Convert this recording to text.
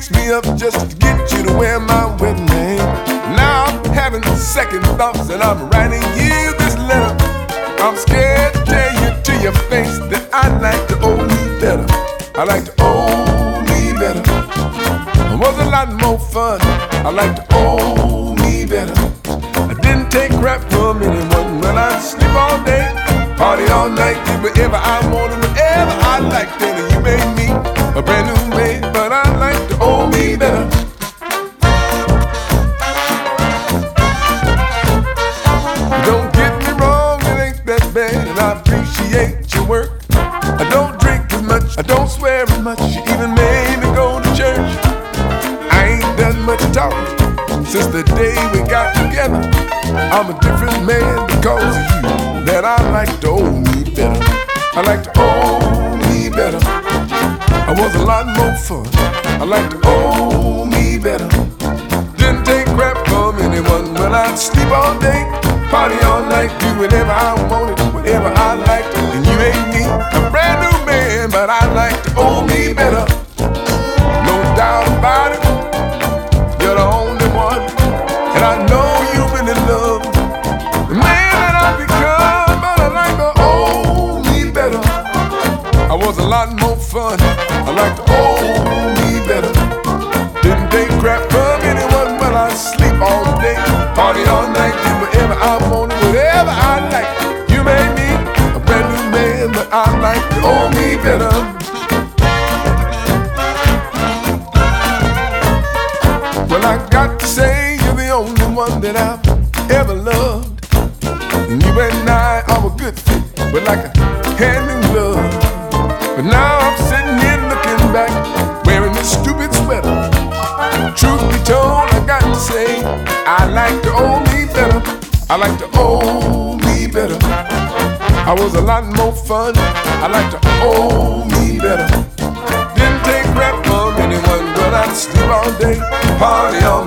fixed me up just to get you to wear my wedding ring. Now I'm having second thoughts and I'm writing you this letter. I'm scared to tell you to your face that I like to owe me better. I like to owe me better. It was a lot more fun. I like to owe me better. I didn't take crap from anyone when I sleep all day, party all night, do whatever I wanted, whatever I liked. Then you made me a brand new man, but I like to owe me better. Don't get me wrong, it ain't that bad, and I appreciate your work. I don't drink as much, I don't swear as much. You even made me go to church. I ain't done much talking since the day we got together. I'm a different man because of you, that I like to owe me better. I like to owe me better. I was a lot more fun. I like to owe me better. Didn't take crap from anyone when I'd sleep all day, party all night, do whatever I wanted, whatever I liked. And you made me a brand new man, but I like to owe me better. No doubt about it, you're the only one, and I know you really love the man that I've become, but I like to owe me better. I was a lot more fun. I like to owe me better. Didn't take crap from anyone when I sleep all day, party all night, do whatever I wanted, whatever I like. You made me a brand new man, but I like to owe me better. Well, I got to say you're the only one that I've ever loved. And you and I are a good fit, we're like a hand in glove. But now I'm sitting here looking back, wearing this stupid sweater. Truth be told, I got to say, I like to owe me better. I like to owe me better. I was a lot more fun. I like to owe me better. Didn't take crap from anyone, but I'd sleep all day, party all